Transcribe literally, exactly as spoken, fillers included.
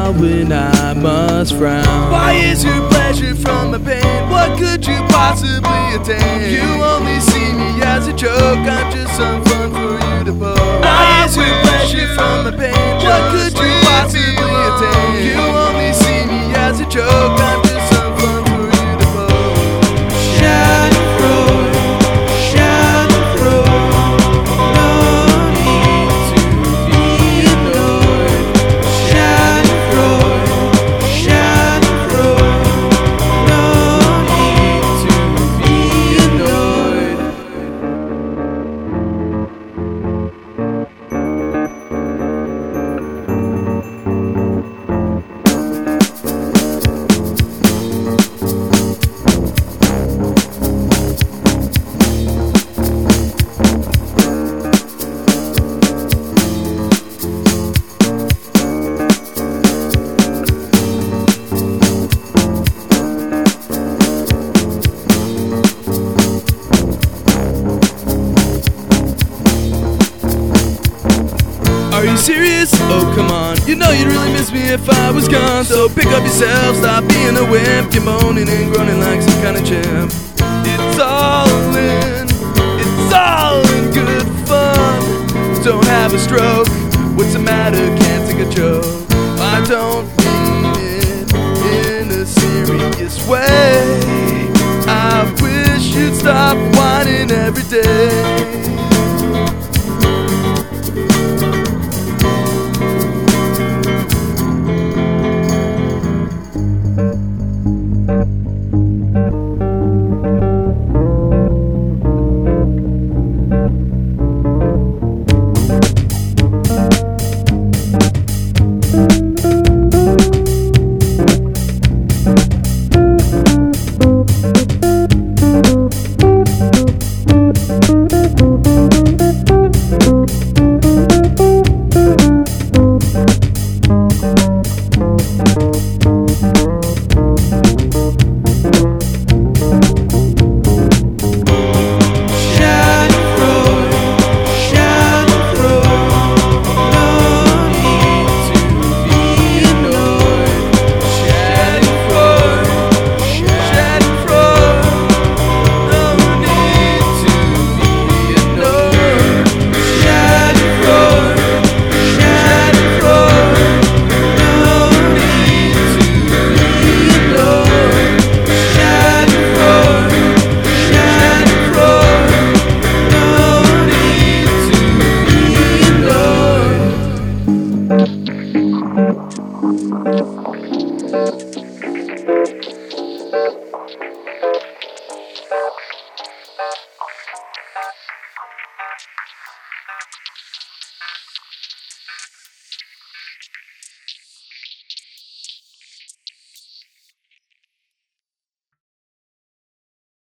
smile when I must frown? Why is your pleasure from my pain? What could you possibly attain? You only see me as a joke, I'm just some fun for you to poke. Why is your pleasure from my pain? What could you possibly attain? You only see me as a joke, I'm just some fun for you to poke. Schadenfreude, Schadenfreude, no need to be ignored. Schadenfreude, Schadenfreude, no need to be ignored. Are you serious? Oh come on, you know you'd really miss me if I was gone. So pick up yourself, stop being a wimp. You're moaning and groaning like some kind of chimp. It's all in, it's all in good fun. Don't have a stroke, what's the matter, can't take a joke. I don't mean it in a serious way. I wish you'd stop whining every day.